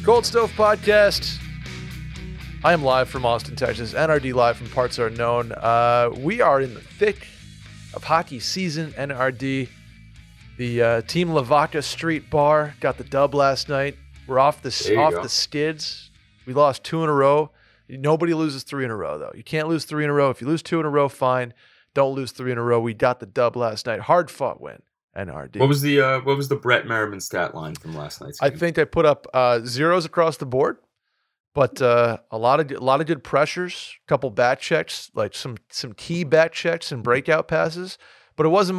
Cold Stove Podcast. I am live from Austin, Texas. NRD live from parts unknown. We are in the thick of hockey season. NRD, the Team Lavaca Street Bar got the dub last night. We're off the skids. We lost 2 in a row. Nobody loses 3 in a row, though. You can't lose 3 in a row. If you lose 2 in a row, fine. Don't lose 3 in a row. We got the dub last night. Hard fought win. NRD. What was the Brett Merriman stat line from last night's game? I think they put up zeros across the board, but a lot of good pressures, a couple back checks, like some key back checks and breakout passes. But it wasn't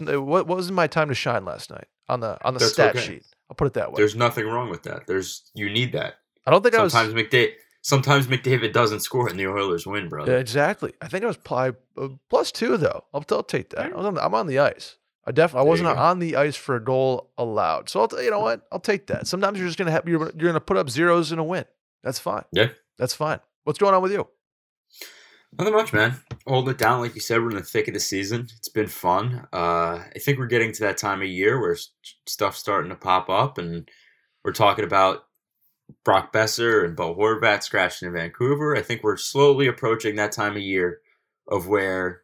my time to shine last night on the That's stat okay. sheet. I'll put it that way. There's nothing wrong with that. You need that. I don't think Sometimes McDavid doesn't score and the Oilers win, brother. Yeah, exactly. I think I was probably +2 though. I'll take that. I'm on the ice. I wasn't on the ice for a goal allowed. So you know what? I'll take that. Sometimes you're just you're gonna put up zeros in a win. That's fine. Yeah, that's fine. What's going on with you? Nothing much, man. Hold it down, like you said. We're in the thick of the season. It's been fun. I think we're getting to that time of year where stuff's starting to pop up, and we're talking about Brock Besser and Bo Horvat scratching in Vancouver. I think we're slowly approaching that time of year of where,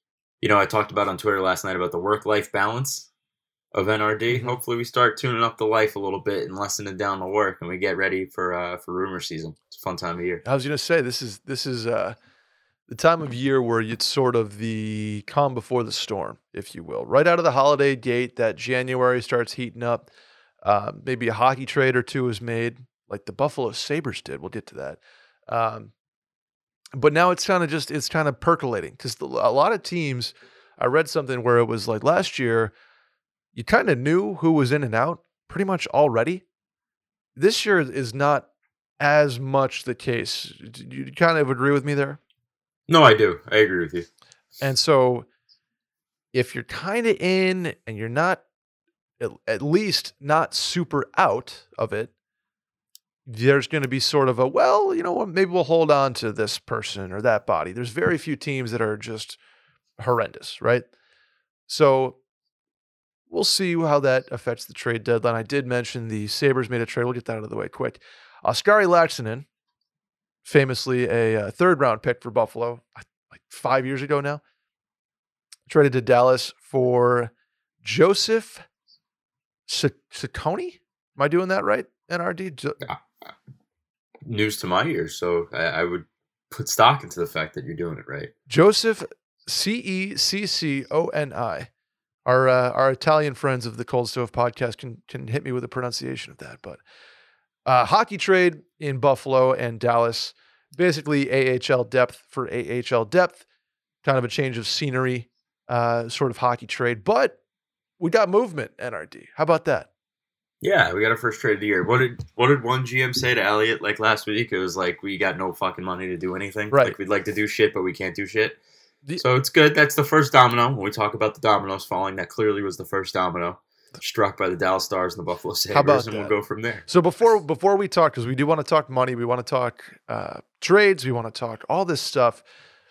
I talked about on Twitter last night about the work-life balance of NRD. Mm-hmm. Hopefully we start tuning up the life a little bit and lessening down the work, and we get ready for rumor season. It's a fun time of year. I was going to say, this is the time of year where it's sort of the calm before the storm, if you will. Right out of the holiday gate, that January starts heating up. Maybe a hockey trade or two is made, like the Buffalo Sabres did. We'll get to that. But now it's kind of percolating because a lot of teams, I read something where it was like last year, you kind of knew who was in and out pretty much already. This year is not as much the case. Do you kind of agree with me there? No, I do. I agree with you. And so if you're kind of in and you're not, at least not super out of it, there's going to be sort of maybe we'll hold on to this person or that body. There's very few teams that are just horrendous, right? So we'll see how that affects the trade deadline. I did mention the Sabres made a trade. We'll get that out of the way quick. Oskari Laaksonen, famously a third-round pick for Buffalo, like 5 years ago now, traded to Dallas for Joseph Ciccone. Am I doing that right, NRD? News to my ears, so I would put stock into the fact that you're doing it right. Joseph Cecconi. Our Italian friends of the Cold Stove Podcast can hit me with a pronunciation of that. But hockey trade in Buffalo and Dallas, basically AHL depth for AHL depth, kind of a change of scenery, sort of hockey trade. But we got movement, NRD. How about that? Yeah, we got our first trade of the year. What did one GM say to Elliott like last week? It was like, we got no fucking money to do anything. Right. Like, we'd like to do shit, but we can't do shit. So it's good. That's the first domino. When we talk about the dominoes falling, that clearly was the first domino struck by the Dallas Stars and the Buffalo Sabres, and we'll go from there. So before we talk, because we do want to talk money, we want to talk trades, we want to talk all this stuff.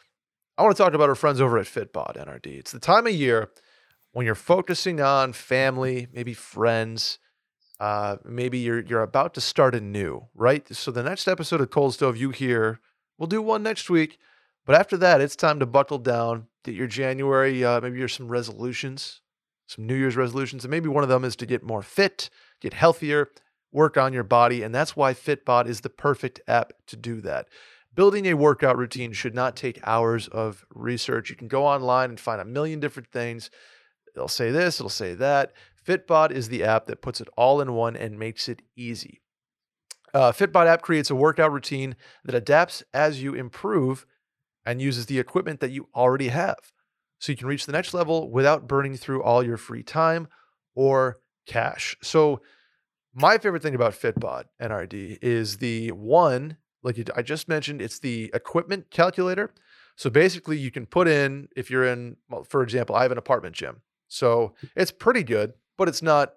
I want to talk about our friends over at Fitbod, NRD. It's the time of year when you're focusing on family, maybe friends. Maybe you're about to start anew, right? So the next episode of Cold Stove you hear, we'll do one next week. But after that, it's time to buckle down, get your January, maybe your some resolutions, some New Year's resolutions. And maybe one of them is to get more fit, get healthier, work on your body. And that's why Fitbod is the perfect app to do that. Building a workout routine should not take hours of research. You can go online and find a million different things. It'll say this, it'll say that. Fitbod is the app that puts it all in one and makes it easy. Fitbod app creates a workout routine that adapts as you improve and uses the equipment that you already have. So you can reach the next level without burning through all your free time or cash. So my favorite thing about Fitbod, NRD, is the one, I just mentioned, it's the equipment calculator. So basically you can put in, if you're in, for example, I have an apartment gym. So it's pretty good, but it's not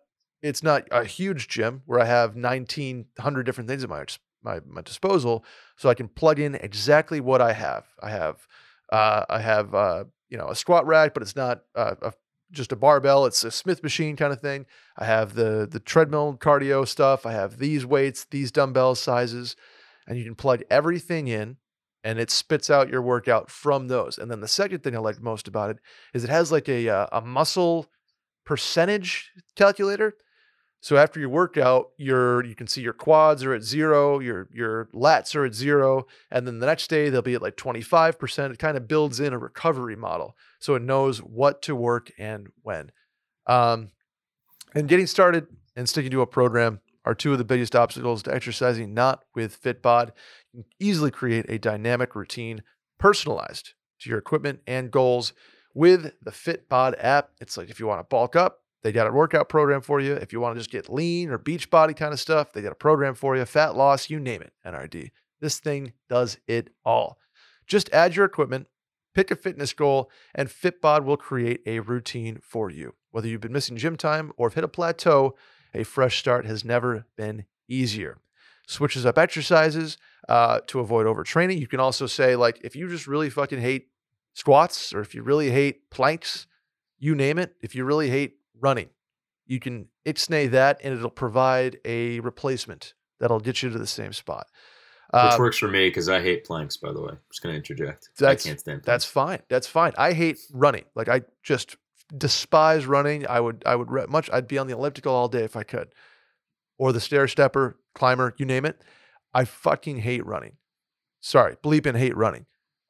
a huge gym where I have 1,900 different things at my disposal. So I can plug in exactly what I have. I have a squat rack, but it's not just a barbell. It's a Smith machine kind of thing. I have the treadmill cardio stuff. I have these weights, these dumbbell sizes, and you can plug everything in and it spits out your workout from those. And then the second thing I like most about it is it has like a muscle percentage calculator. So after your workout, you can see your quads are at 0, your lats are at 0, and then the next day they'll be at like 25%. It kind of builds in a recovery model, so it knows what to work and when. And getting started and sticking to a program are two of the biggest obstacles to exercising. Not with Fitbod. You can easily create a dynamic routine personalized to your equipment and goals with the Fitbod app. It's like if you want to bulk up, they got a workout program for you. If you want to just get lean or beach body kind of stuff, they got a program for you. Fat loss, you name it, NRD. This thing does it all. Just add your equipment, pick a fitness goal, and Fitbod will create a routine for you. Whether you've been missing gym time or have hit a plateau, a fresh start has never been easier. Switches up exercises to avoid overtraining. You can also say, like, if you just really fucking hate squats, or if you really hate planks, you name it. If you really hate running, you can ixnay that and it'll provide a replacement that'll get you to the same spot. Which works for me because I hate planks, by the way. I'm just going to interject. I can't stand planks. That's fine. That's fine. I hate running. Like, I just despise running. I'd be on the elliptical all day if I could, or the stair stepper, climber, you name it. I fucking hate running. Sorry, bleeping hate running.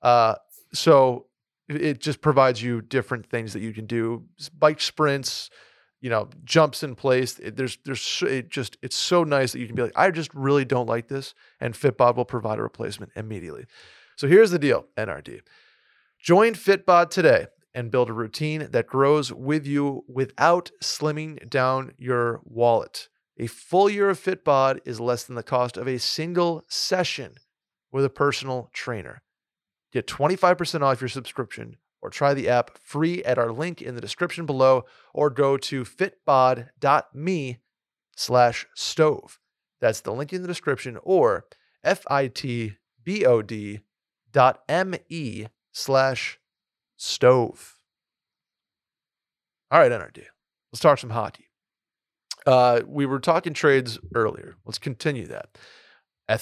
So it just provides you different things that you can do. Bike sprints, jumps in place. It's so nice that you can be like, I just really don't like this, and Fitbod will provide a replacement immediately. So here's the deal, NRD. Join Fitbod today and build a routine that grows with you without slimming down your wallet. A full year of Fitbod is less than the cost of a single session with a personal trainer. Get 25% off your subscription or try the app free at our link in the description below, or go to fitbod.me/stove. That's the link in the description, or fitbod.me/stove. All right, NRD. Let's talk some hockey. We were talking trades earlier. Let's continue that. The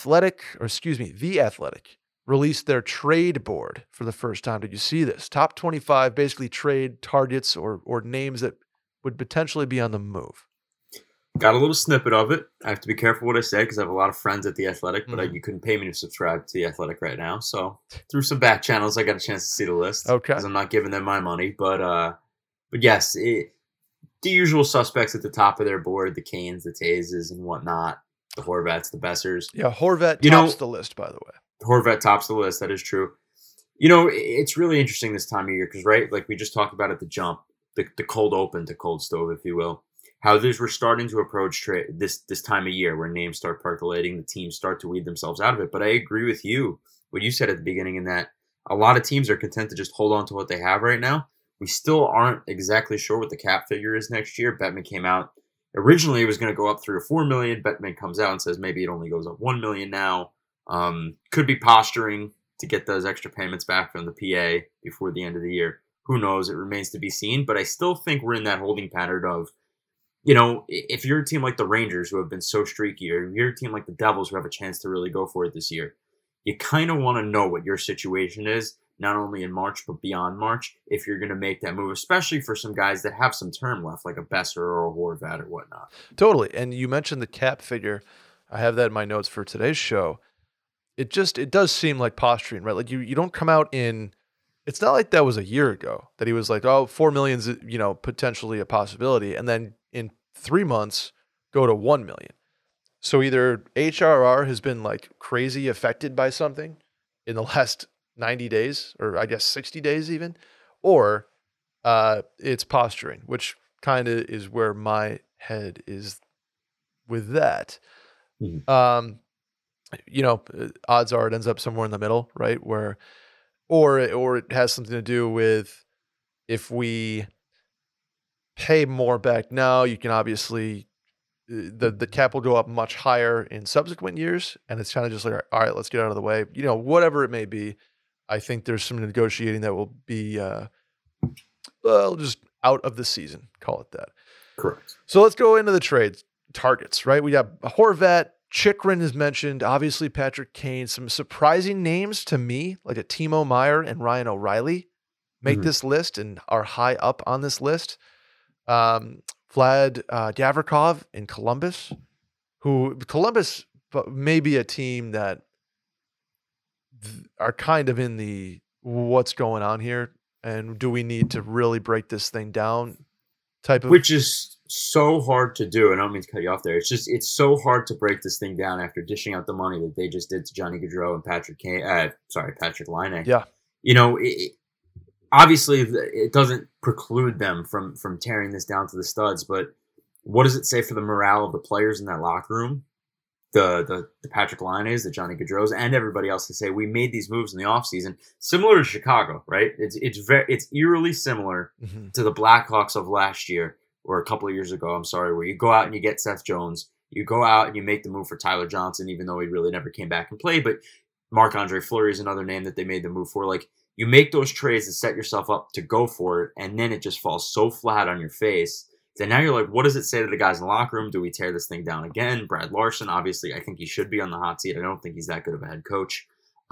Athletic released their trade board for the first time. Did you see this? Top 25 basically trade targets or names that would potentially be on the move. Got a little snippet of it. I have to be careful what I say because I have a lot of friends at The Athletic, but you couldn't pay me to subscribe to The Athletic right now. So through some back channels, I got a chance to see the list. Okay. Because I'm not giving them my money. But yes, the usual suspects at the top of their board, the Canes, the Tazes, and whatnot, the Horvats, the Bessers. Yeah, Horvat tops the list, by the way. Horvat tops the list. That is true. It's really interesting this time of year because, right, like we just talked about at the jump, the cold open to cold stove, if you will, how we're starting to approach this time of year where names start percolating, the teams start to weed themselves out of it. But I agree with you, what you said at the beginning, in that a lot of teams are content to just hold on to what they have right now. We still aren't exactly sure what the cap figure is next year. Bettman came out. Originally, it was going to go up $3 or $4 million. Bettman comes out and says maybe it only goes up $1 million now. Could be posturing to get those extra payments back from the PA before the end of the year. Who knows? It remains to be seen. But I still think we're in that holding pattern of, if you're a team like the Rangers who have been so streaky, or you're a team like the Devils who have a chance to really go for it this year, you kind of want to know what your situation is, not only in March, but beyond March, if you're going to make that move, especially for some guys that have some term left, like a Besser or a Horvat or whatnot. Totally. And you mentioned the cap figure. I have that in my notes for today's show. It does seem like posturing, right? Like you don't come out in, it's not like that was a year ago that he was like, oh, 4 million's, potentially a possibility. And then in 3 months go to 1 million. So either HRR has been like crazy affected by something in the last 90 days, or I guess 60 days even, or it's posturing, which kind of is where my head is with that. Mm-hmm. Odds are it ends up somewhere in the middle, right? Or it has something to do with, if we pay more back now, you can obviously, the cap will go up much higher in subsequent years. And it's kind of just like, all right, let's get out of the way, whatever it may be. I think there's some negotiating that will be, just out of the season. Call it that. Correct. So let's go into the trades targets, right? We have Horvat, Chychrun is mentioned, obviously Patrick Kane. Some surprising names to me, like a Timo Meyer and Ryan O'Reilly, make this list and are high up on this list. Vlad Gavrikov in Columbus, Columbus may be a team that are kind of in the what's going on here, and do we need to really break this thing down type of. Which is so hard to do, and I don't mean to cut you off there. It's so hard to break this thing down after dishing out the money that they just did to Johnny Gaudreau and Patrick Laine. Yeah. Obviously it doesn't preclude them from tearing this down to the studs, but what does it say for the morale of the players in that locker room? The Patrick Laines, the Johnny Gaudreaus, and everybody else to say we made these moves in the offseason, similar to Chicago, right? It's eerily similar to the Blackhawks of last year, or a couple of years ago, where you go out and you get Seth Jones, you go out and you make the move for Tyler Johnson, even though he really never came back and played, but Marc-Andre Fleury is another name that they made the move for. Like, you make those trades and set yourself up to go for it, and then it just falls so flat on your face. Then now you're like, what does it say to the guys in the locker room? Do we tear this thing down again? Brad Larson, obviously, I think he should be on the hot seat. I don't think he's that good of a head coach.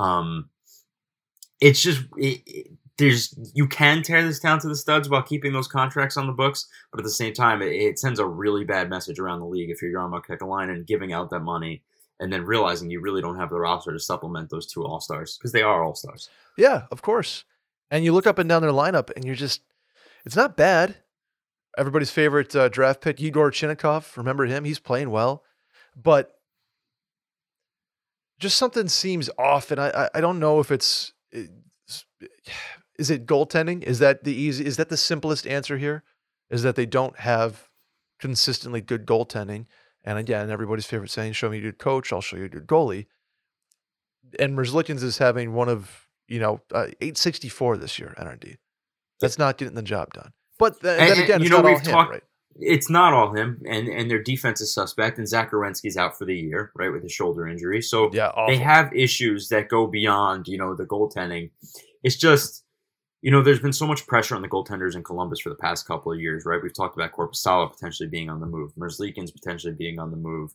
It's just you can tear this down to the studs while keeping those contracts on the books, but at the same time, it sends a really bad message around the league if you're Jarmo Kekalainen and giving out that money and then realizing you really don't have the roster to supplement those two all-stars, because they are all-stars. Yeah, of course. And you look up and down their lineup, and it's not bad. Everybody's favorite draft pick, Igor Chinnikov. Remember him? He's playing well. But just something seems off, and I don't know if is it goaltending? Is that the simplest answer here? Is that they don't have consistently good goaltending? And again, everybody's favorite saying, show me a good coach, I'll show you a good goalie. And Merzlikins is having one of, 864 this year, NRD. That's not getting the job done. But then again, it's not all him, right? It's not all him, and their defense is suspect, and Zach Werenski's out for the year, right, with a shoulder injury. So they have issues that go beyond, the goaltending. It's just, there's been so much pressure on the goaltenders in Columbus for the past couple of years, right? We've talked about Korpisalo potentially being on the move, Merzlikins potentially being on the move.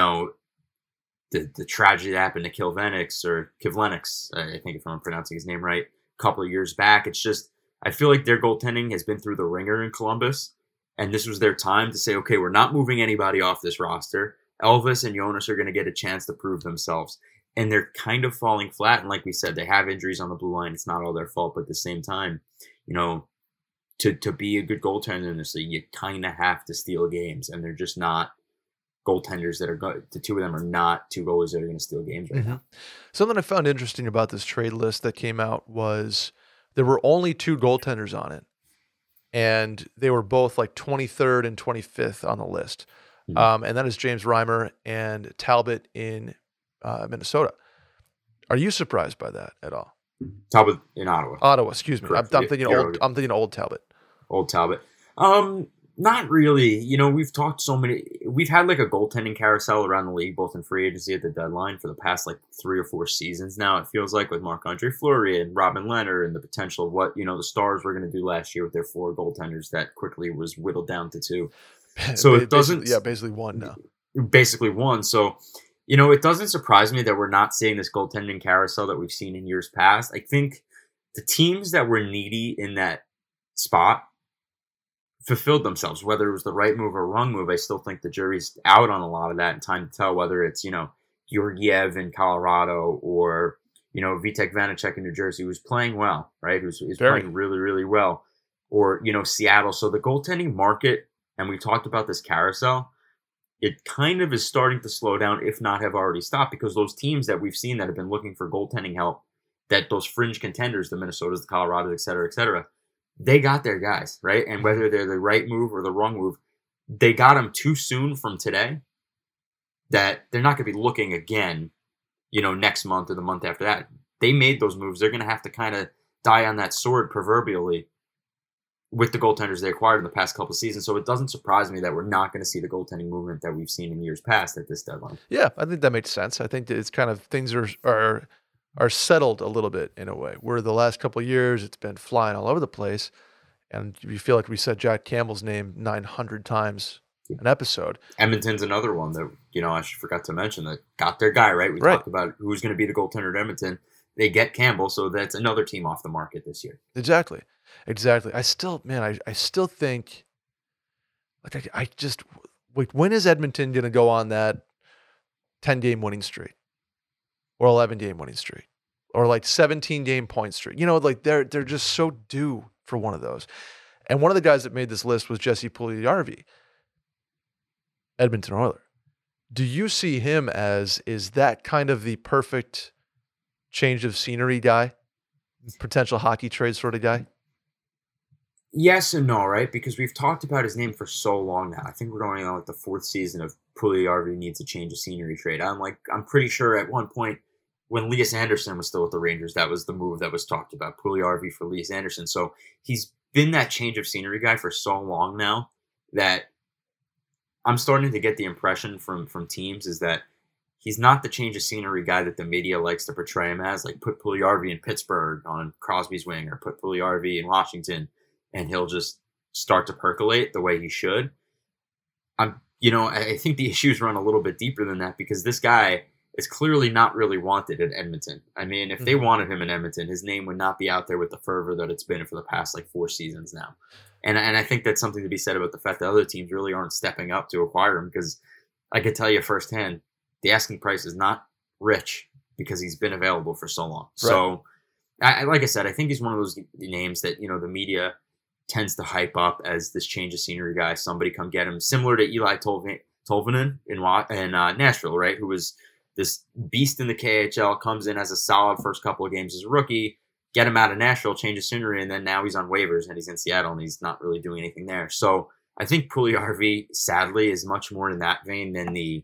The tragedy that happened to Kivlenix, I think if I'm pronouncing his name right, a couple of years back. It's just, I feel like their goaltending has been through the ringer in Columbus, and this was their time to say, okay, we're not moving anybody off this roster. Elvis and Jonas are going to get a chance to prove themselves, and they're kind of falling flat. And like we said, they have injuries on the blue line. It's not all their fault, but at the same time, to be a good goaltender in this league, you kind of have to steal games, and they're just not goaltenders that are the two of them are not two goalies that are going to steal games right now. Something I found interesting about this trade list that came out was there were only two goaltenders on it, and they were both like 23rd and 25th on the list. And that is James Reimer and Talbot in Minnesota. Are you surprised by that at all? Talbot in Ottawa. Ottawa, excuse me. I'm thinking old Talbot. Old Talbot. Not really. We've had like a goaltending carousel around the league, both in free agency at the deadline for the past like 3 or 4 seasons now. It feels like with Marc-Andre Fleury and Robin Leonard and the potential of what, the Stars were going to do last year with their 4 goaltenders that quickly was whittled down to 2. So it doesn't. Yeah, basically 1 now. Basically 1. So, it doesn't surprise me that we're not seeing this goaltending carousel that we've seen in years past. I think the teams that were needy in that spot fulfilled themselves, whether it was the right move or wrong move. I still think the jury's out on a lot of that, and time to tell whether it's, Georgiev in Colorado or, Vitek Vanacek in New Jersey, who's playing well, right? Who's playing really, really well, or, Seattle. So the goaltending market, and we talked about this carousel, it kind of is starting to slow down, if not have already stopped, because those teams that we've seen that have been looking for goaltending help, that those fringe contenders, the Minnesotas, the Colorados, et cetera, they got their guys, right? And whether they're the right move or the wrong move, they got them too soon from today that they're not going to be looking again, next month or the month after that. They made those moves. They're going to have to kind of die on that sword proverbially with the goaltenders they acquired in the past couple of seasons. So it doesn't surprise me that we're not going to see the goaltending movement that we've seen in years past at this deadline. Yeah, I think that makes sense. I think that it's kind of things are settled a little bit in a way, where the last couple of years it's been flying all over the place. And you feel like we said Jack Campbell's name 900 times an episode. Edmonton's another one that, I forgot to mention that got their guy, right? We talked about who's going to be the goaltender at Edmonton. They get Campbell, so that's another team off the market this year. Exactly. I still think, when is Edmonton going to go on that 10-game winning streak or 11-game winning streak or 17-game point streak? They're just so due for one of those. And one of the guys that made this list was Jesse Puljujarvi, Edmonton Oiler. Do you see him is that kind of the perfect change of scenery guy, potential hockey trade sort of guy? Yes and no, right? Because we've talked about his name for so long now. I think we're going on the fourth season of Puljujarvi needs a change of scenery trade. I'm pretty sure at one point when Lias Andersson was still with the Rangers, that was the move that was talked about, Puljujarvi for Lias Andersson. So he's been that change of scenery guy for so long now that I'm starting to get the impression from teams is that he's not the change of scenery guy that the media likes to portray him as, like put Puljujarvi in Pittsburgh on Crosby's wing or put Puljujarvi in Washington and he'll just start to percolate the way he should. I think the issues run a little bit deeper than that because this guy is clearly not really wanted in Edmonton. I mean, if they wanted him in Edmonton, his name would not be out there with the fervor that it's been for the past 4 seasons now. And I think that's something to be said about the fact that other teams really aren't stepping up to acquire him because I can tell you firsthand, the asking price is not rich because he's been available for so long. Right. So, like I said, I think he's one of those names that, the media tends to hype up as this change of scenery guy. Somebody come get him, similar to Eli Tolvanen in Nashville, right? Who was this beast in the KHL, comes in as a solid first couple of games as a rookie, get him out of Nashville, change of scenery, and then now he's on waivers and he's in Seattle and he's not really doing anything there. So I think Puljujarvi, sadly, is much more in that vein than the,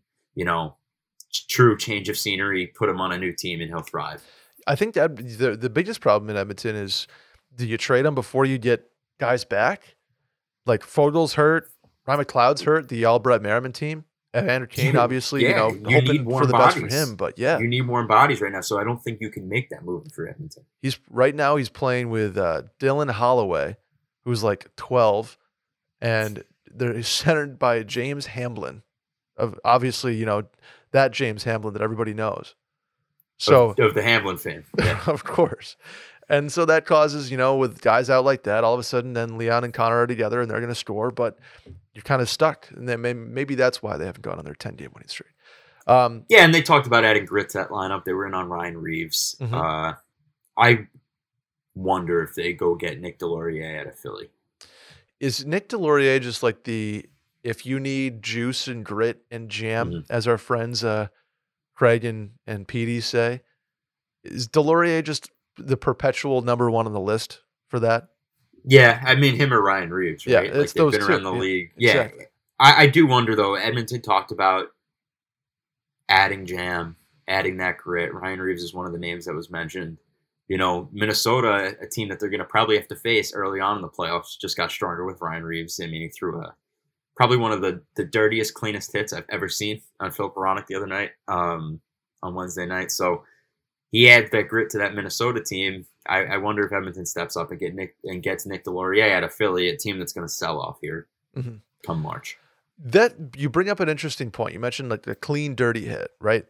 true change of scenery, put him on a new team and he'll thrive. I think that the biggest problem in Edmonton is, do you trade him before you get guys back? Like Fogel's hurt, Ryan McLeod's hurt, the Albrecht Merriman team. Evander Kane, obviously, you hoping for the best for him, but yeah. You need warm bodies right now, so I don't think you can make that move for Edmonton. He's playing with Dylan Holloway, who's 12, and they're centered by James Hamblin, obviously, that James Hamblin that everybody knows. So of the Hamblin fame. Yeah. Of course. And so that causes, with guys out like that, all of a sudden then Leon and Connor are together and they're going to score, but you're kind of stuck. And then maybe that's why they haven't gone on their 10-game winning streak. And they talked about adding grit to that lineup. They were in on Ryan Reeves. Mm-hmm. I wonder if they go get Nick Deslauriers out of Philly. Is Nick Deslauriers just like if you need juice and grit and jam, as our friends Craig and Petey say, is Deslauriers just the perpetual number one on the list for that? Yeah, I mean him or Ryan Reeves, right? Yeah, it's they've been around the league. Yeah, exactly. I do wonder though. Edmonton talked about adding jam, adding that grit. Ryan Reeves is one of the names that was mentioned. Minnesota, a team that they're going to probably have to face early on in the playoffs, just got stronger with Ryan Reeves. I mean, he threw probably one of the dirtiest, cleanest hits I've ever seen on Philip Hronek the other night on Wednesday night. So he adds that grit to that Minnesota team. I wonder if Edmonton steps up and gets Nick Deslauriers out of Philly, a team that's going to sell off here come March. That you bring up an interesting point. You mentioned the clean, dirty hit, right?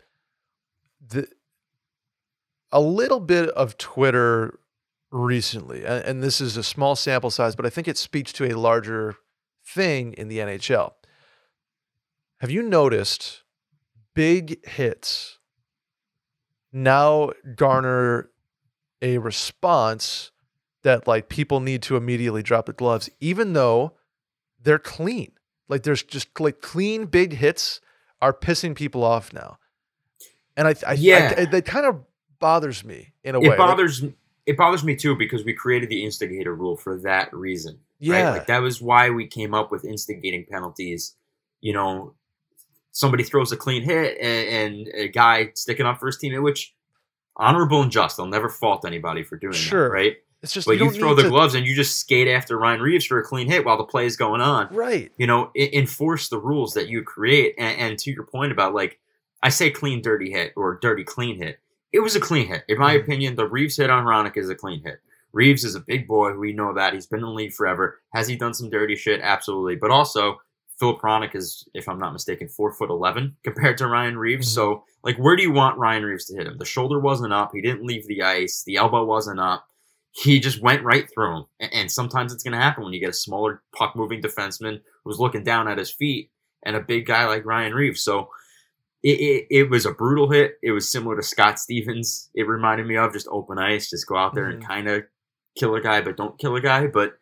A little bit of Twitter recently, and this is a small sample size, but I think it speaks to a larger thing in the NHL. Have you noticed big hits now garner a response that people need to immediately drop the gloves, even though they're clean? There's just clean big hits are pissing people off now. And that kind of bothers me in a way. It bothers me too, because we created the instigator rule for that reason. Yeah. Right? That was why we came up with instigating penalties. Somebody throws a clean hit and a guy sticking up for his teammate, which honorable and just. I'll never fault anybody for doing that, right? It's just, but you throw the gloves and you just skate after Ryan Reeves for a clean hit while the play is going on. Right. Enforce the rules that you create. And to your point about I say clean, dirty hit or dirty, clean hit. It was a clean hit. In my opinion, the Reeves hit on Hronek is a clean hit. Reeves is a big boy. We know that. He's been in the league forever. Has he done some dirty shit? Absolutely. But also, Philip Hronik is, if I'm not mistaken, 4'11" compared to Ryan Reeves. Mhm. So, like, where do you want Ryan Reeves to hit him? The shoulder wasn't up. He didn't leave the ice. The elbow wasn't up. He just went right through him. And sometimes it's going to happen when you get a smaller puck-moving defenseman who's looking down at his feet and a big guy like Ryan Reeves. So it was a brutal hit. It was similar to Scott Stevens. It reminded me of just open ice, just go out there and kind of kill a guy, but don't kill a guy. But,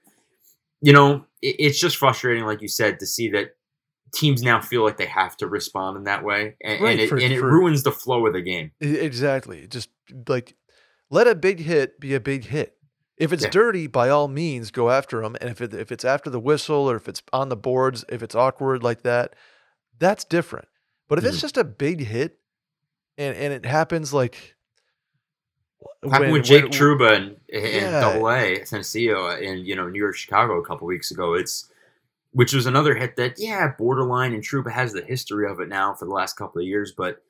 it's just frustrating, like you said, to see that teams now feel like they have to respond in that way. And it ruins the flow of the game. Exactly. Just like let a big hit be a big hit. If it's dirty, by all means, go after them. And if it's after the whistle or if it's on the boards, if it's awkward like that, that's different. But if it's just a big hit and it happens like happened with Jake Trouba in Double A, Tennessee, in New York, Chicago a couple weeks ago. Which was another hit that, borderline, and Trouba has the history of it now for the last couple of years. But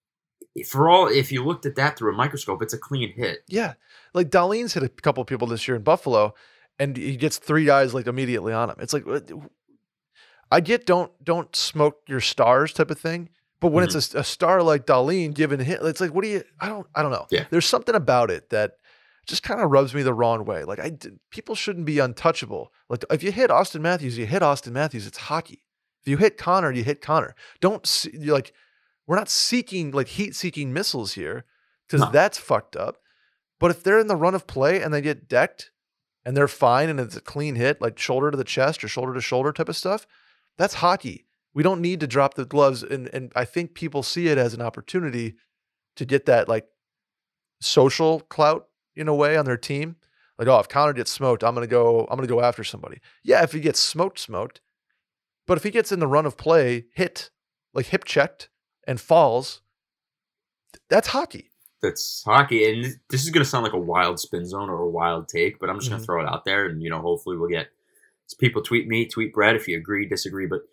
if you looked at that through a microscope, it's a clean hit. Yeah. Like Dahlin's hit a couple of people this year in Buffalo, and he gets 3 guys like immediately on him. It's like, I get don't smoke your stars type of thing. But when it's a star like Dahlin giving a hit, it's like, I don't know. Yeah. There's something about it that just kind of rubs me the wrong way. Like people shouldn't be untouchable. Like if you hit Austin Matthews, you hit Austin Matthews. It's hockey. If you hit Connor, you hit Connor. We're not seeking like heat-seeking missiles here because that's fucked up. But if they're in the run of play and they get decked and they're fine and it's a clean hit, like shoulder to the chest or shoulder to shoulder type of stuff, that's hockey. We don't need to drop the gloves. And I think people see it as an opportunity to get that like social clout in a way on their team. Like, if Connor gets smoked, I'm gonna go after somebody. Yeah, if he gets smoked. But if he gets in the run of play, hit, like hip checked and falls, that's hockey. That's hockey. And this is gonna sound like a wild spin zone or a wild take, but I'm just gonna throw it out there and hopefully we'll get people tweet me, tweet Brett if you agree, disagree. But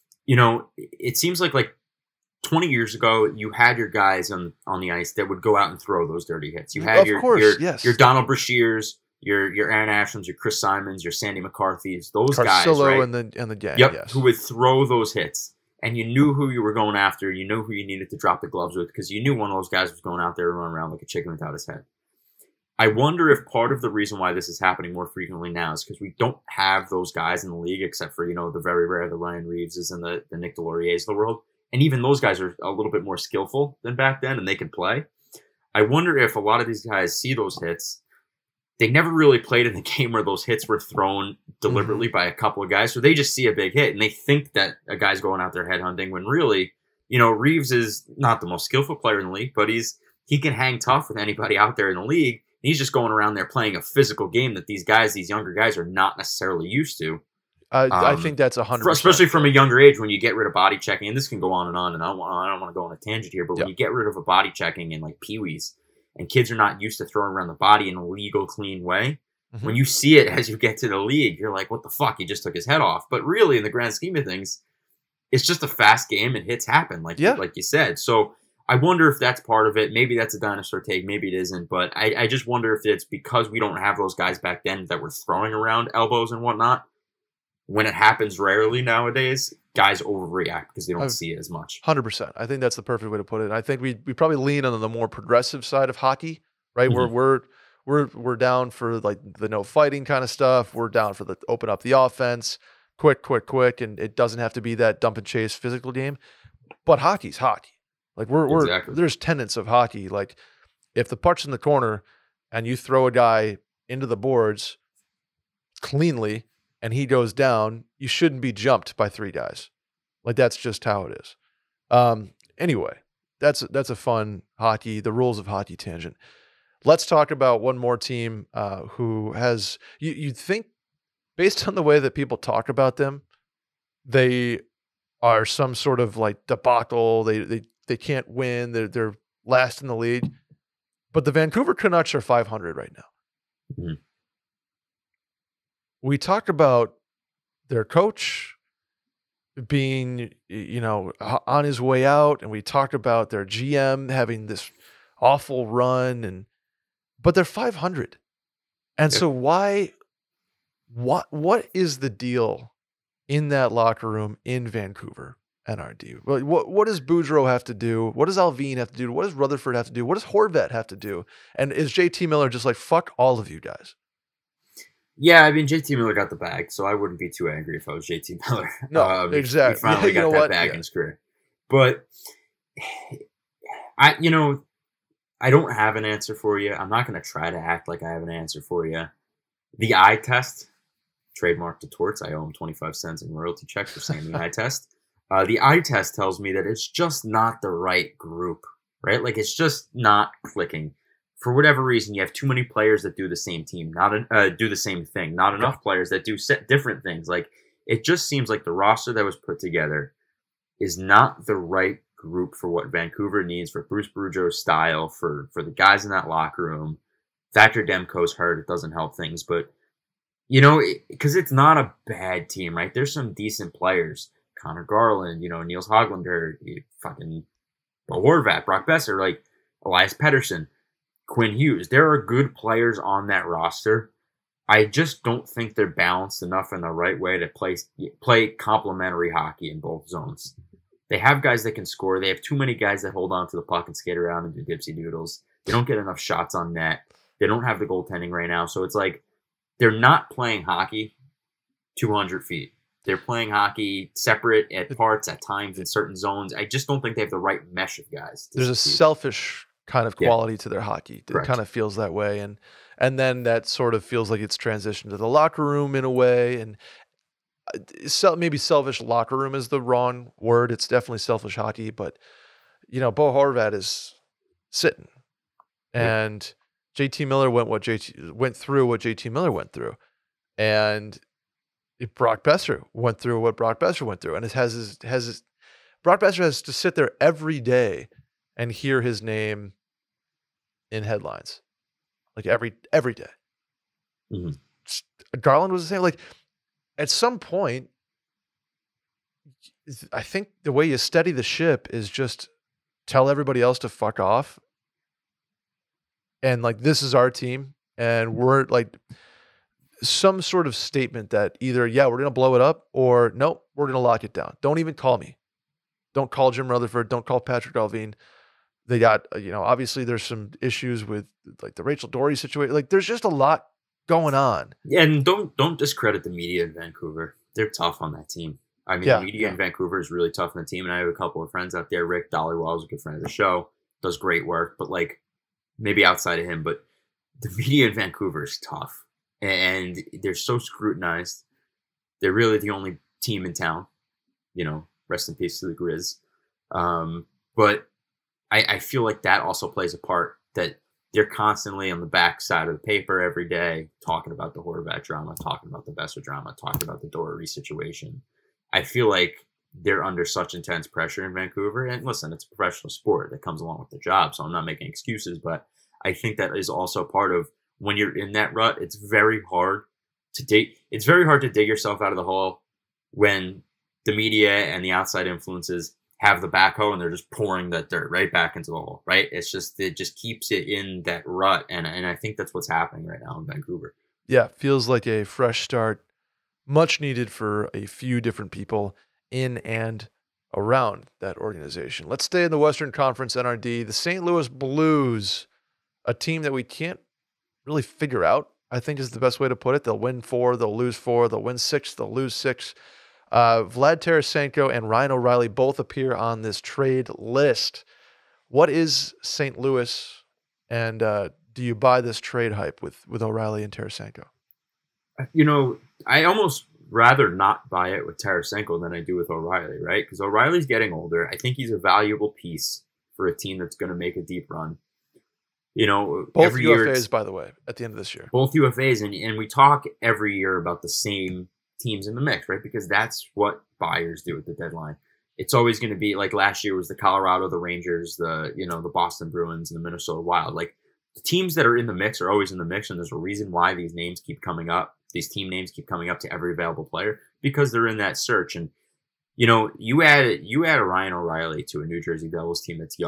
it seems like 20 years ago, you had your guys on the ice that would go out and throw those dirty hits. You had your Donald Brashears, your Aaron Ashlands, your Chris Simons, your Sandy McCarthy's, those guys, right? and the gang, who would throw those hits. And you knew who you were going after. You knew who you needed to drop the gloves with because you knew one of those guys was going out there and running around like a chicken without his head. I wonder if part of the reason why this is happening more frequently now is because we don't have those guys in the league except for, the very rare, the Ryan Reeveses and the Nick Delorier's of the world. And even those guys are a little bit more skillful than back then and they can play. I wonder if a lot of these guys see those hits. They never really played in the game where those hits were thrown deliberately by a couple of guys. So they just see a big hit and they think that a guy's going out there headhunting when really, Reeves is not the most skillful player in the league, but he can hang tough with anybody out there in the league. He's just going around there playing a physical game that these younger guys are not necessarily used to. I think that's 100%. Especially from a younger age when you get rid of body checking, and this can go on, and I don't want to go on a tangent here, but when you get rid of a body checking in like peewees, and kids are not used to throwing around the body in a legal, clean way, when you see it as you get to the league, you're like, what the fuck? He just took his head off. But really, in the grand scheme of things, it's just a fast game and hits happen, like you said. So I wonder if that's part of it. Maybe that's a dinosaur take. Maybe it isn't. But I just wonder if it's because we don't have those guys back then that were throwing around elbows and whatnot. When it happens rarely nowadays, guys overreact because they don't see it as much. 100%. I think that's the perfect way to put it. And I think we probably lean on the more progressive side of hockey, right? We're down for like the no fighting kind of stuff. We're down for the open up the offense, quick, and it doesn't have to be that dump and chase physical game. But hockey's hockey. Like there's tenets of hockey. Like if the puck's in the corner and you throw a guy into the boards cleanly and he goes down, you shouldn't be jumped by 3 guys. Like that's just how it is. Anyway, that's a fun hockey, the rules of hockey tangent. Let's talk about one more team who has you'd think based on the way that people talk about them, they are some sort of like debacle. They can't win. They're last in the league. But the Vancouver Canucks are 500 right now. Mm-hmm. We talk about their coach being, on his way out, and we talked about their GM having this awful run, but they're 500. And Yep. so what is the deal in that locker room in Vancouver, NRD? What does Boudreaux have to do? What does Alvin have to do? What does Rutherford have to do? What does Horvat have to do? And is JT Miller just like, fuck all of you guys? Yeah, I mean, JT Miller got the bag, so I wouldn't be too angry if I was JT Miller. No, He exactly. finally You know got that what? bag Yeah. in his career. But I don't have an answer for you. I'm not going to try to act like I have an answer for you. The eye test, trademark to Torts. I owe him 25 cents in royalty checks for saying the eye test. The eye test tells me that it's just not the right group, right? Like, it's just not clicking. For whatever reason, you have too many players that do the same team, do the same thing. Not enough players that do different things. Like, it just seems like the roster that was put together is not the right group for what Vancouver needs, for Bruce Boudreaux's style, for the guys in that locker room. Thatcher Demko's hurt. It doesn't help things. But, because it's not a bad team, right? There's some decent players. Connor Garland, Niels Hoglander, fucking Bo Horvat, Brock Besser, like Elias Pettersson, Quinn Hughes. There are good players on that roster. I just don't think they're balanced enough in the right way to play complementary hockey in both zones. They have guys that can score. They have too many guys that hold on to the puck and skate around and do dipsy doodles. They don't get enough shots on net. They don't have the goaltending right now. So it's like they're not playing hockey 200 feet. They're playing hockey separate at parts, at times, in certain zones. I just don't think they have the right mesh of guys. There's a selfish kind of quality to their hockey. It Correct. kind of feels that way. And then that sort of feels like it's transitioned to the locker room in a way. And maybe selfish locker room is the wrong word. It's definitely selfish hockey. But, Bo Horvat is sitting. And JT Miller went through what JT Miller went through. And Brock Besser went through what Brock Besser went through. And Brock Besser has to sit there every day and hear his name in headlines, like every day. Mm-hmm. Garland was the same. Like, at some point, I think the way you steady the ship is just tell everybody else to fuck off. And like, this is our team, and we're like, some sort of statement that either, we're going to blow it up, or nope, we're going to lock it down. Don't even call me. Don't call Jim Rutherford. Don't call Patrick Alvin. They got, obviously there's some issues with like the Rachel Dory situation. Like, there's just a lot going on. Yeah, and don't discredit the media in Vancouver. They're tough on that team. I mean, the media in Vancouver is really tough on the team, and I have a couple of friends out there. Rick Dollywall is a good friend of the show, does great work, but like, maybe outside of him, but the media in Vancouver is tough. And they're so scrutinized. They're really the only team in town. Rest in peace to the Grizz. But I feel like that also plays a part, that they're constantly on the back side of the paper every day talking about the Horvat drama, talking about the Besser drama, talking about the Doherty situation. I feel like they're under such intense pressure in Vancouver. And listen, it's a professional sport that comes along with the job, so I'm not making excuses, but I think that is also part of when you're in that rut. It's very hard to dig yourself out of the hole when the media and the outside influences have the backhoe and they're just pouring that dirt right back into the hole, right? It just keeps it in that rut. And I think that's what's happening right now in Vancouver. Yeah, feels like a fresh start, much needed for a few different people in and around that organization. Let's stay in the Western Conference, NRD. The St. Louis Blues, a team that we can't really figure out, I think is the best way to put it. They'll win 4, they'll lose 4, they'll win 6, they'll lose 6. Vlad Tarasenko and Ryan O'Reilly both appear on this trade list. What is St. Louis, and do you buy this trade hype with O'Reilly and Tarasenko? I almost rather not buy it with Tarasenko than I do with O'Reilly, right? Because O'Reilly's getting older. I think he's a valuable piece for a team that's going to make a deep run. Both every UFAs, year, by the way, at the end of this year. Both UFAs, and we talk every year about the same teams in the mix, right? Because that's what buyers do at the deadline. It's always going to be like last year was the Colorado, the Rangers, the Boston Bruins, and the Minnesota Wild. Like, the teams that are in the mix are always in the mix, and there's a reason why these names keep coming up. These team names keep coming up to every available player, because they're in that search. And you add a Ryan O'Reilly to a New Jersey Devils team that's young,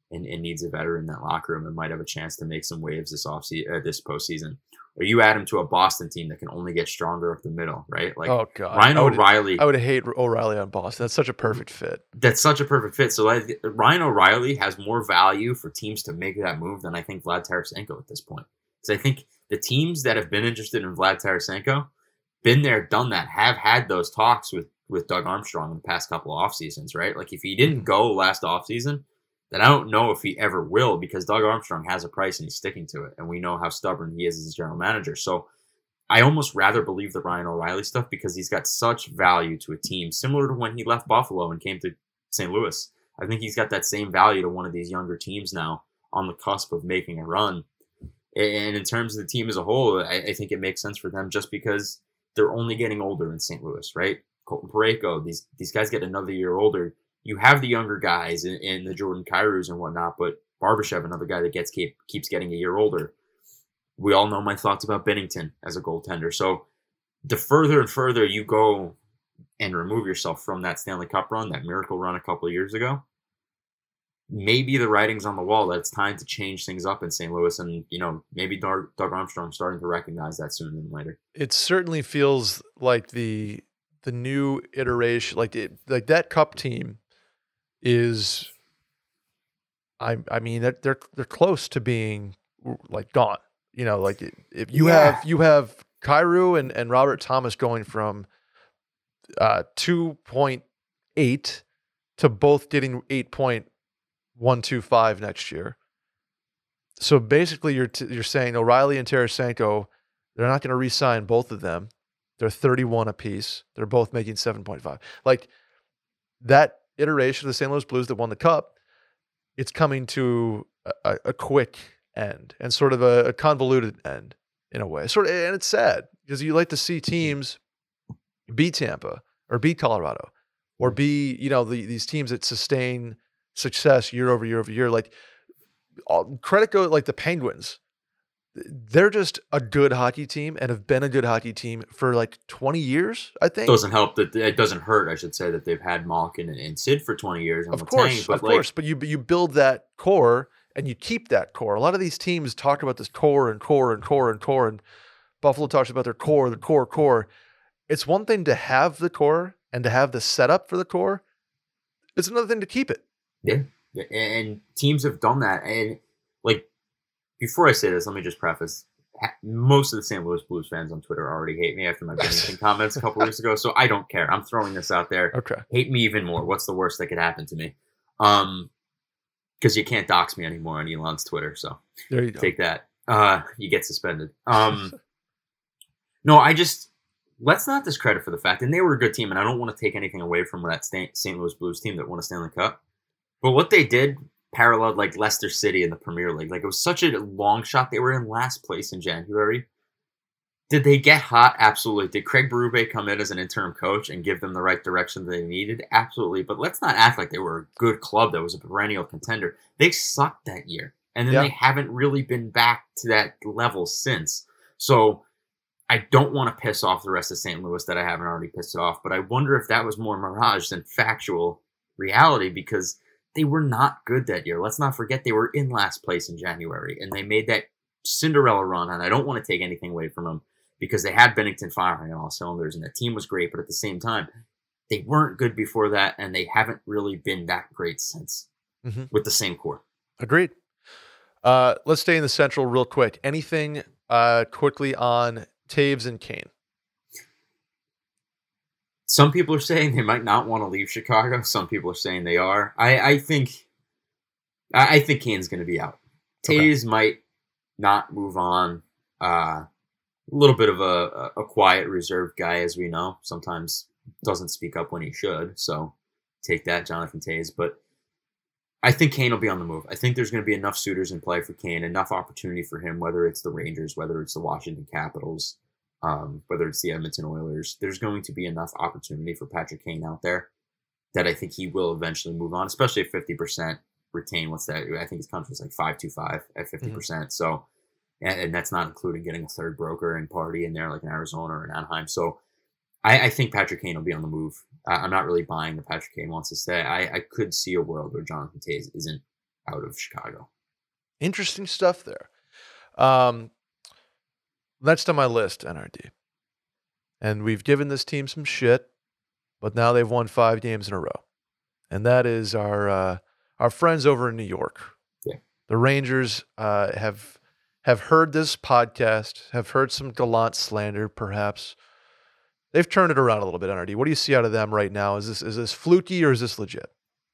and needs a veteran in that locker room and might have a chance to make some waves this postseason. Or you add him to a Boston team that can only get stronger up the middle, right? Like Oh God, Ryan O'Reilly. I would hate O'Reilly on Boston. That's such a perfect fit. That's such a perfect fit. So Ryan O'Reilly has more value for teams to make that move than I think Vlad Tarasenko at this point. Because I think the teams that have been interested in Vlad Tarasenko, been there, done that, have had those talks with Doug Armstrong in the past couple of off seasons, right? Like if he didn't go last off season, then I don't know if he ever will, because Doug Armstrong has a price and he's sticking to it. And we know how stubborn he is as a general manager. So I almost rather believe the Ryan O'Reilly stuff because he's got such value to a team, similar to when he left Buffalo and came to St. Louis. I think he's got that same value to one of these younger teams now on the cusp of making a run. And in terms of the team as a whole, I think it makes sense for them just because they're only getting older in St. Louis, right? Colton Parayko, these guys get another year older. You have the younger guys in the Jordan Kyrous and whatnot, but Barbashev, another guy that keeps getting a year older. We all know my thoughts about Binnington as a goaltender. So the further and further you go and remove yourself from that Stanley Cup run, that miracle run a couple of years ago, maybe the writing's on the wall that it's time to change things up in St. Louis. And, maybe Doug Armstrong's starting to recognize that sooner than later. It certainly feels like the new iteration, like that Cup team is, I mean, they're close to being like gone. Like if you have Kyrou and Robert Thomas going from 2.8 to both getting 8.125 next year. So basically, you're saying O'Reilly and Tarasenko, they're not going to re-sign both of them. They're 31 apiece. They're both making 7.5. Like that iteration of the St. Louis Blues that won the Cup, it's coming to a quick end and sort of a convoluted end in a way. And it's sad because you like to see teams beat Tampa or beat Colorado or be, these teams that sustain success year over year over year. Like credit goes like the Penguins. They're just a good hockey team and have been a good hockey team for like 20 years, I think. It doesn't hurt, I should say, that they've had Malkin and Sid for 20 years. Of course. But you build that core and you keep that core. A lot of these teams talk about this core and Buffalo talks about their core, the core. It's one thing to have the core and to have the setup for the core. It's another thing to keep it. Yeah. And teams have done that. And like, before I say this, let me just preface, most of the St. Louis Blues fans on Twitter already hate me after my Binnington comments a couple weeks ago, so I don't care. I'm throwing this out there. Okay. Hate me even more. What's the worst that could happen to me? Because you can't dox me anymore on Elon's Twitter, so there you go. Take that. You get suspended. No, let's not discredit for the fact, and they were a good team, and I don't want to take anything away from that St. Louis Blues team that won a Stanley Cup, but what they did paralleled like Leicester City in the Premier League. Like it was such a long shot. They were in last place in January. Did they get hot? Absolutely. Did Craig Berube come in as an interim coach and give them the right direction they needed? Absolutely. But let's not act like they were a good club that was a perennial contender. They sucked that year. And then they haven't really been back to that level since. So I don't want to piss off the rest of St. Louis that I haven't already pissed off. But I wonder if that was more mirage than factual reality, because they were not good that year. Let's not forget they were in last place in January, and they made that Cinderella run, and I don't want to take anything away from them because they had Binnington firing on all cylinders, and the team was great, but at the same time, they weren't good before that, and they haven't really been that great since with the same core. Agreed. Let's stay in the Central real quick. Anything quickly on Taves and Kane? Some people are saying they might not want to leave Chicago. Some people are saying they are. I think Kane's going to be out. Taves might not move on. A little bit of a quiet, reserved guy, as we know. Sometimes doesn't speak up when he should. So take that, Jonathan Toews. But I think Kane will be on the move. I think there's going to be enough suitors in play for Kane, enough opportunity for him, whether it's the Rangers, whether it's the Washington Capitals, whether it's the Edmonton Oilers. There's going to be enough opportunity for Patrick Kane out there that I think he will eventually move on, especially if 50% retain. What's that? I think his contract is like 525 at 50%. So, and that's not including getting a third broker and party in there like in Arizona or in Anaheim. So I think Patrick Kane will be on the move. I'm not really buying that Patrick Kane wants to stay. I could see a world where Jonathan Toews isn't out of Chicago. Interesting stuff there. Next on my list, NRD. And we've given this team some shit, but now they've won 5 games in a row. And that is our friends over in New York. Yeah. The Rangers have heard this podcast, have heard some Gallant slander, perhaps. They've turned it around a little bit, NRD. What do you see out of them right now? Is this fluky or is this legit?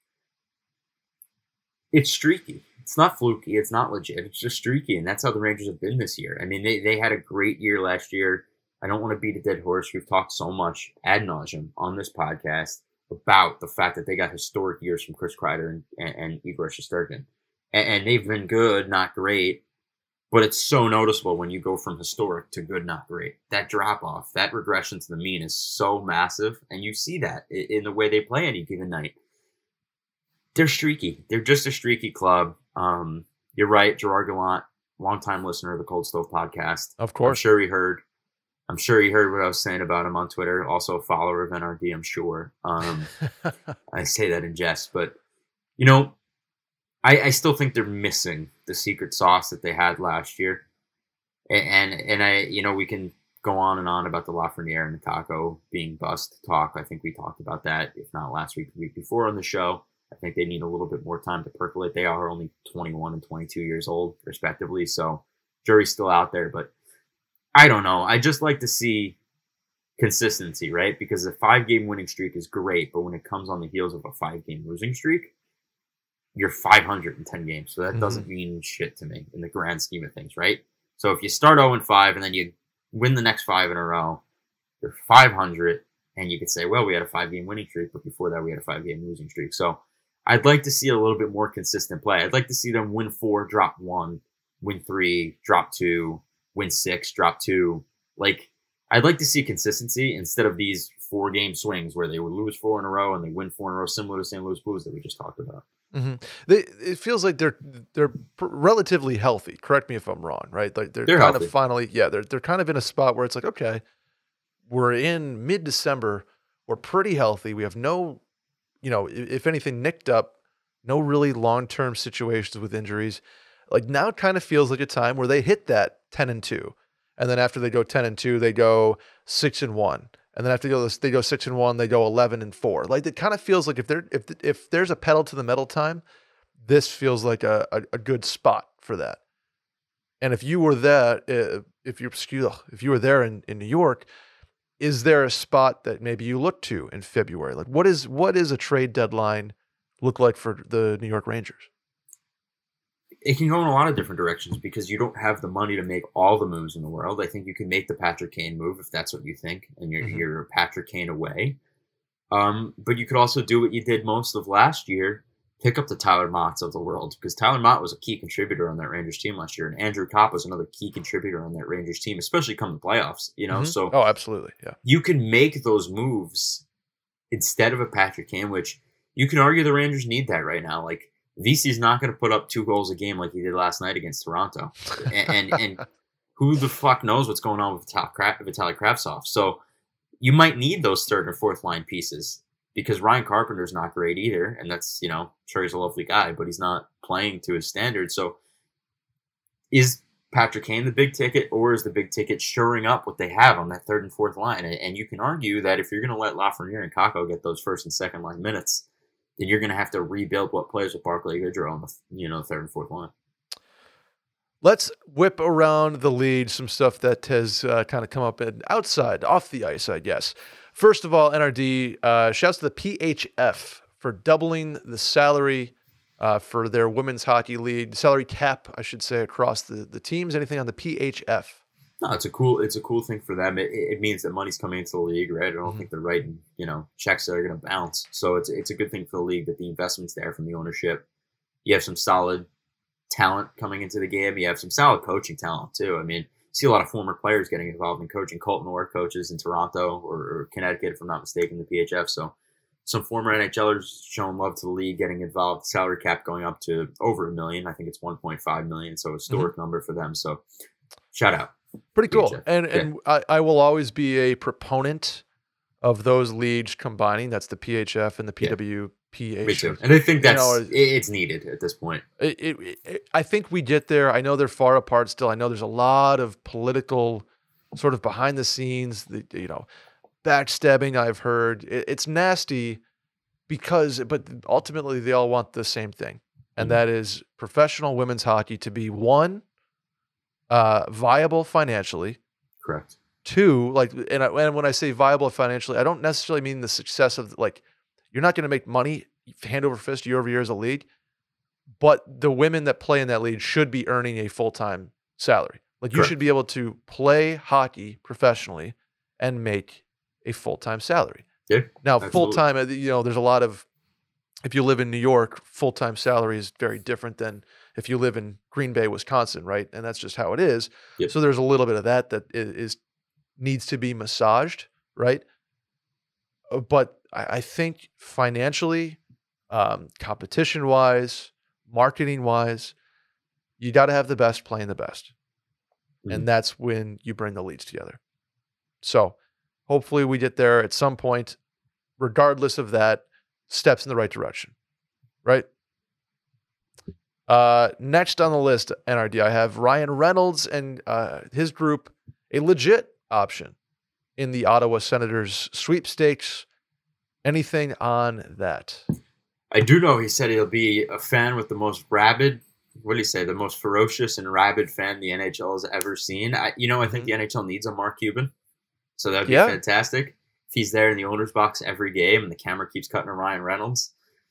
It's streaky. It's not fluky. It's not legit. It's just streaky, and that's how the Rangers have been this year. I mean, they had a great year last year. I don't want to beat a dead horse. We've talked so much ad nauseum on this podcast about the fact that they got historic years from Chris Kreider and Igor Shesterkin. And they've been good, not great, but it's so noticeable when you go from historic to good, not great. That drop-off, that regression to the mean is so massive, and you see that in the way they play any given night. They're streaky. They're just a streaky club. You're right, Gerard Gallant, longtime listener of the Cold Stove podcast. Of course. I'm sure he heard what I was saying about him on Twitter. Also a follower of NRD, I'm sure. I say that in jest, but I still think they're missing the secret sauce that they had last year. And I we can go on and on about the Lafreniere and the Taco being bust talk. I think we talked about that, if not last week, the week before on the show. I think they need a little bit more time to percolate. They are only 21 and 22 years old, respectively. So jury's still out there, but I don't know. I just like to see consistency, right? Because a 5-game winning streak is great, but when it comes on the heels of a 5-game losing streak, you're 500 in 10 games. So that doesn't mean shit to me in the grand scheme of things, right? So if you start 0-5 and then you win the next 5 in a row, you're 500, and you could say, well, we had a 5-game winning streak, but before that we had a 5-game losing streak. So I'd like to see a little bit more consistent play. I'd like to see them win 4, drop 1, win 3, drop 2, win 6, drop 2. Like, I'd like to see consistency instead of these 4-game swings where they would lose 4 in a row and they win 4 in a row, similar to St. Louis Blues that we just talked about. Mm-hmm. It feels like they're relatively healthy. Correct me if I'm wrong, right? Like they're kind healthy. of finally, they're kind of in a spot where it's like, okay, we're in mid-December, we're pretty healthy. We have no, if anything, nicked up, no really long-term situations with injuries. Like now it kind of feels like a time where they hit that 10-2. And then after they go 10-2, they go 6-1. And then after they go 6-1, they go 11-4. Like it kind of feels like if there's a pedal to the metal time, this feels like a good spot for that. And if you were there, if you were there in New York, is there a spot that maybe you look to in February? Like what is a trade deadline look like for the New York Rangers? It can go in a lot of different directions because you don't have the money to make all the moves in the world. I think you can make the Patrick Kane move if that's what you think, and you're Patrick Kane away. But you could also do what you did most of last year, pick up the Tyler Motts of the world, because Tyler Mott was a key contributor on that Rangers team last year, and Andrew Kopp was another key contributor on that Rangers team, especially come the playoffs. So absolutely, yeah. You can make those moves instead of a Patrick Kane, which you can argue the Rangers need that right now. Like, VC's not going to put up 2 goals a game like he did last night against Toronto. And who the fuck knows what's going on with Vitaly Kravtsov. So you might need those 3rd and 4th line pieces because Ryan Carpenter's not great either. And that's, sure he's a lovely guy, but he's not playing to his standards. So is Patrick Kane the big ticket, or is the big ticket shoring up what they have on that 3rd and 4th line? And you can argue that if you're going to let Lafreniere and Kakko get those 1st and 2nd line minutes, then you're going to have to rebuild what plays with Barclay Goodrow on the 3rd and 4th line. Let's whip around the lead some stuff that has kind of come up off the ice, I guess. First of all, NRD, shouts to the PHF for doubling the salary for their women's hockey league, salary cap, I should say, across the teams. Anything on the PHF? No, it's a cool thing for them. It means that money's coming into the league, right? I don't think they're writing, checks that are going to bounce. So it's a good thing for the league that the investment's there from the ownership. You have some solid talent coming into the game. You have some solid coaching talent too. I mean, you see a lot of former players getting involved in coaching. Colton Orr coaches in Toronto or Connecticut, if I'm not mistaken, the PHF. So some former NHLers showing love to the league, getting involved. Salary cap going up to over $1 million. I think it's 1.5 million. So a historic number for them. So shout out. Pretty cool. And I will always be a proponent of those leagues combining. That's the PHF and the Yeah, PWPA. me too. And I think You know, it's needed at this point. I think we get there. I know they're far apart still. I know there's a lot of political sort of behind the scenes, backstabbing I've heard. It's nasty but ultimately they all want the same thing. And that is professional women's hockey to be one, viable financially. Correct. Two, and when I say viable financially, I don't necessarily mean the success of you're not going to make money hand over fist year over year as a league, but the women that play in that league should be earning a full-time salary. You should be able to play hockey professionally and make a full-time salary. Yeah. Now, absolutely. full-time, there's a lot of, if you live in New York, full-time salary is very different than if you live in Green Bay, Wisconsin, right? And that's just how it is. Yep. So there's a little bit of that needs to be massaged, right? But I think financially, competition-wise, marketing-wise, you got to have the best playing the best. And that's when you bring the leads together. So hopefully we get there at some point, regardless of that, steps in the right direction, right? Next on the list, NRD, I have Ryan Reynolds and his group, a legit option in the Ottawa Senators sweepstakes. Anything on that? I do know he said he'll be a fan with the most rabid, what did he say, the most ferocious and rabid fan the NHL has ever seen. I think the NHL needs a Mark Cuban. So that would be fantastic. If he's there in the owner's box every game and the camera keeps cutting to Ryan Reynolds.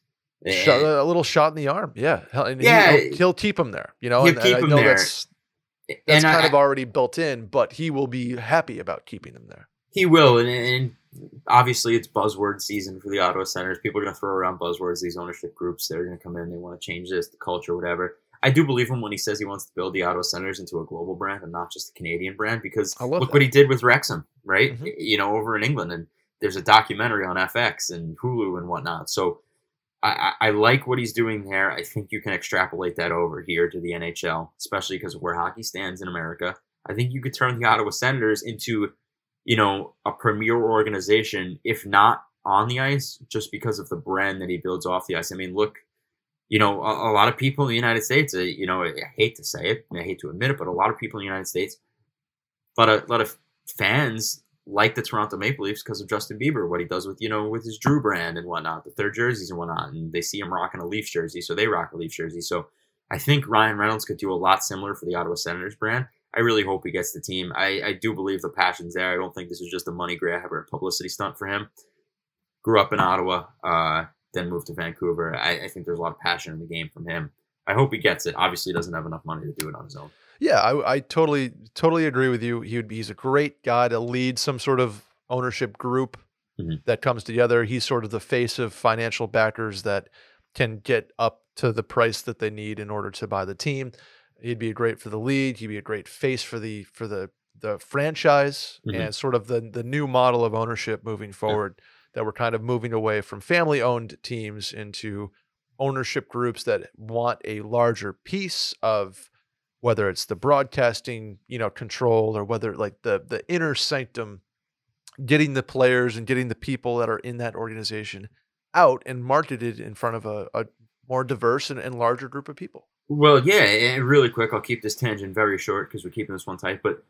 A little shot in the arm. Yeah. He'll keep him there. He'll keep him there. That's kind of already built in, but he will be happy about keeping him there. He will. And obviously it's buzzword season for the Ottawa Senators. People are going to throw around buzzwords, these ownership groups. They're going to come in. They want to change this, the culture, whatever. I do believe him when he says he wants to build the Ottawa Senators into a global brand and not just a Canadian brand, because look what he did with Wrexham, right? Mm-hmm. Over in England. And there's a documentary on FX and Hulu and whatnot. So I like what he's doing there. I think you can extrapolate that over here to the NHL, especially because of where hockey stands in America. I think you could turn the Ottawa Senators into, a premier organization, if not on the ice, just because of the brand that he builds off the ice. I mean, look, a lot of people in the United States, I hate to say it, and I hate to admit it, but a lot of people in the United States, a lot of fans like the Toronto Maple Leafs because of Justin Bieber, what he does with, with his Drew brand and whatnot, the third jerseys and whatnot, and they see him rocking a Leafs jersey, so they rock a Leafs jersey. So I think Ryan Reynolds could do a lot similar for the Ottawa Senators brand. I really hope he gets the team. I do believe the passion's there. I don't think this is just a money grab or a publicity stunt for him. Grew up in Ottawa, then moved to Vancouver. I think there's a lot of passion in the game from him. I hope he gets it. Obviously, he doesn't have enough money to do it on his own. Yeah, I totally agree with you. He's a great guy to lead some sort of ownership group that comes together. He's sort of the face of financial backers that can get up to the price that they need in order to buy the team. He'd be great for the league. He'd be a great face for the franchise and sort of the new model of ownership moving forward, that we're kind of moving away from family-owned teams into ownership groups that want a larger piece of, whether it's the broadcasting, control, or whether the inner sanctum, getting the players and getting the people that are in that organization out and marketed in front of a more diverse and larger group of people. Well, yeah, and really quick, I'll keep this tangent very short because we're keeping this one tight. But,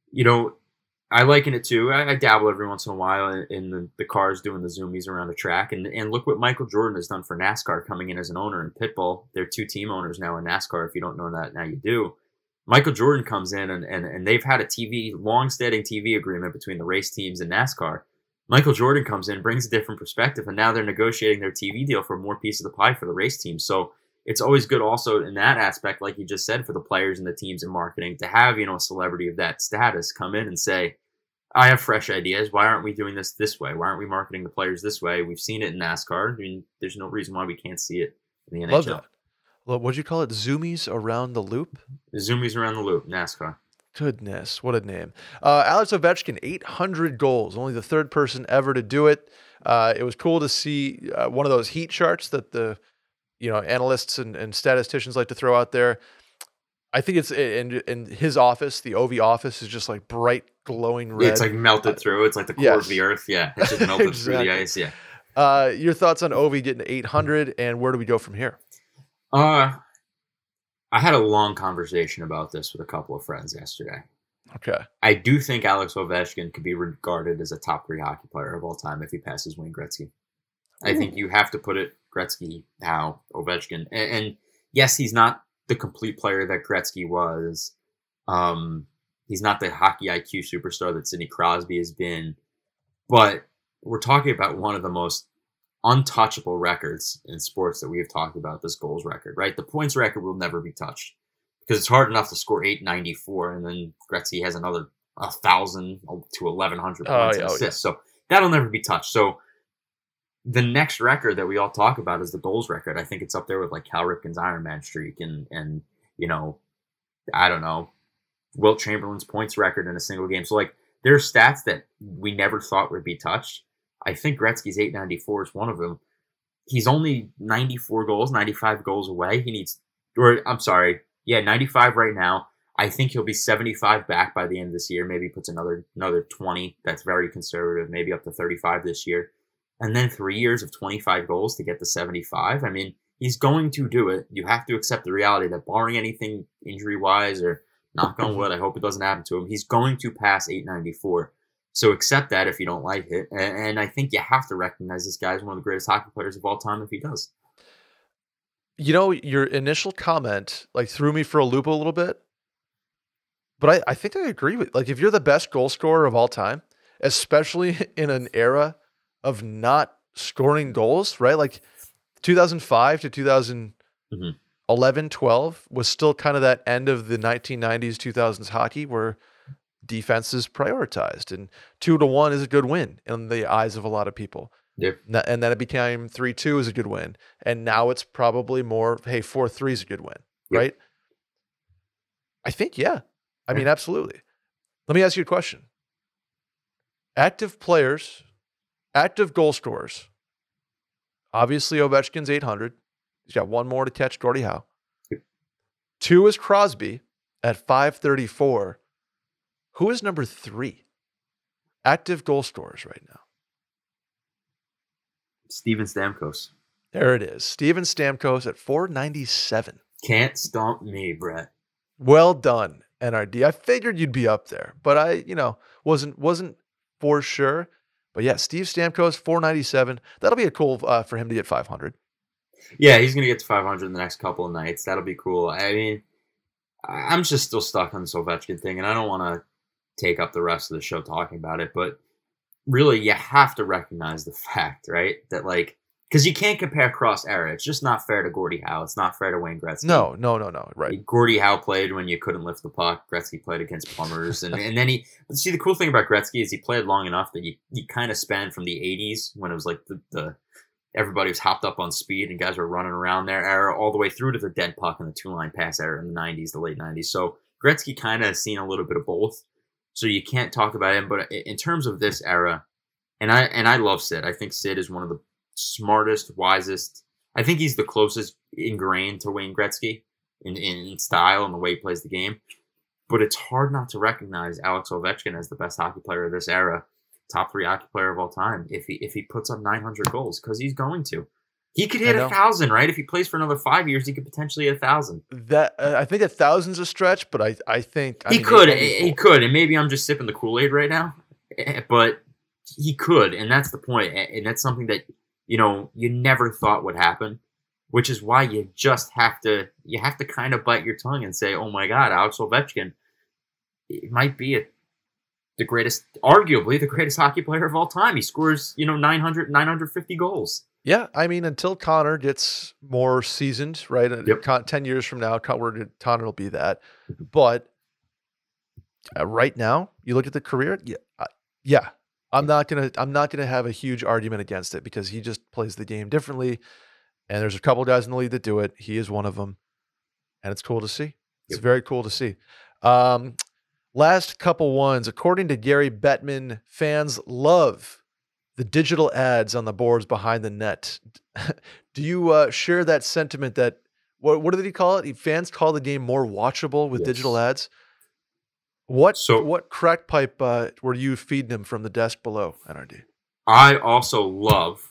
I liken it to, I dabble every once in a while in the cars doing the zoomies around the track. And look what Michael Jordan has done for NASCAR, coming in as an owner in Pitbull. They're two team owners now in NASCAR. If you don't know that, now you do. Michael Jordan comes in and they've had a long-standing TV agreement between the race teams and NASCAR. Michael Jordan comes in, brings a different perspective, and now they're negotiating their TV deal for more piece of the pie for the race team. So it's always good also in that aspect, like you just said, for the players and the teams and marketing to have, a celebrity of that status come in and say, I have fresh ideas. Why aren't we doing this way? Why aren't we marketing the players this way? We've seen it in NASCAR. I mean, there's no reason why we can't see it in the NHL. Love that. Well, what'd you call it? Zoomies around the loop? Zoomies around the loop, NASCAR. Goodness, what a name. Alex Ovechkin, 800 goals. Only the third person ever to do it. It was cool to see one of those heat charts that the analysts and statisticians like to throw out there. I think it's in his office. The Ovi office is just like bright, glowing red. It's like melted through. It's like the core of the earth. Yeah, it's just melted through the ice. Yeah. Your thoughts on Ovi getting 800, and where do we go from here? I had a long conversation about this with a couple of friends yesterday. Okay. I do think Alex Ovechkin could be regarded as a top 3 hockey player of all time if he passes Wayne Gretzky. I think you have to put it Gretzky, Howe, Ovechkin. And yes, he's not the complete player that Gretzky was. He's not the hockey IQ superstar that Sidney Crosby has been. But we're talking about one of the most untouchable records in sports that we have talked about, this goals record, right? The points record will never be touched because it's hard enough to score 894, and then Gretzky has another 1,000 to 1,100 points and assists. So that'll never be touched. So the next record that we all talk about is the goals record. I think it's up there with like Cal Ripken's Ironman streak and you know, I don't know, Wilt Chamberlain's points record in a single game. So like there are stats that we never thought would be touched. I think Gretzky's 894 is one of them. He's only 94 goals, 95 goals away. He needs, 95 right now. I think he'll be 75 back by the end of this year. Maybe puts another 20. That's very conservative. Maybe up to 35 this year. And then 3 years of 25 goals to get to 75. I mean, he's going to do it. You have to accept the reality that barring anything injury-wise or knock on wood, I hope it doesn't happen to him, he's going to pass 894. So accept that if you don't like it. And I think you have to recognize this guy is one of the greatest hockey players of all time if he does. You know, your initial comment like threw me for a loop a little bit. But I think I agree with, like, if you're the best goal scorer of all time, especially in an era of not scoring goals, right? Like 2005 to 2011, 12 was still kind of that end of the 1990s, 2000s hockey where defense is prioritized, and 2-1 is a good win in the eyes of a lot of people. Yep. And then it became 3-2 is a good win. And now it's probably more, hey, 4-3 is a good win, right? I think, yeah. I mean, absolutely. Let me ask you a question. Active players, active goal scorers. Obviously, Ovechkin's 800. He's got one more to catch Gordie Howe. 2 is Crosby at 534. Who is number 3? Active goal scorers right now. Steven Stamkos. There it is. Steven Stamkos at 497. Can't stump me, Brett. Well done, NRD. I figured you'd be up there, but I, wasn't for sure. But yeah, Steve Stamkos, 497. That'll be a cool for him to get 500. Yeah, he's going to get to 500 in the next couple of nights. That'll be cool. I mean, I'm just still stuck on this Ovechkin thing, and I don't want to take up the rest of the show talking about it, but really you have to recognize the fact, right, that like, because you can't compare cross era. It's just not fair to Gordie Howe. It's not fair to Wayne Gretzky. No. Right. Gordie Howe played when you couldn't lift the puck. Gretzky played against plumbers. And then but see, the cool thing about Gretzky is he played long enough that you kind of spanned from the 80s when it was like the everybody was hopped up on speed and guys were running around their era all the way through to the dead puck and the 2-line pass era in the 90s, the late 90s. So Gretzky kind of seen a little bit of both. So you can't talk about him. But in terms of this era, and I love Sid. I think Sid is one of the smartest, wisest. I think he's the closest ingrained to Wayne Gretzky in style and the way he plays the game. But it's hard not to recognize Alex Ovechkin as the best hockey player of this era, top 3 hockey player of all time. If he puts up 900 goals, because he's going to. He could hit 1,000, right? If he plays for another 5 years, he could potentially hit 1,000. That I think 1,000's a stretch, but I think he could, and maybe I'm just sipping the Kool-Aid right now, but he could, and that's the point, and that's something that you never thought would happen, which is why you just have to kind of bite your tongue and say, oh my God, Alex Ovechkin, it might be arguably the greatest hockey player of all time. He scores 950 goals. Yeah, I mean, until Connor gets more seasoned, right? Yep. 10 years from now, Connor will be that. But right now, you look at the career. Yeah. I'm not gonna have a huge argument against it because he just plays the game differently. And there's a couple guys in the league that do it. He is one of them, and it's cool to see. It's very cool to see. Last couple ones, according to Gary Bettman, fans love the digital ads on the boards behind the net. Do you share that sentiment that what did he call it? Fans call the game more watchable with digital Yes. ads. What So crack pipe were you feeding him from the desk below, NRD? I also love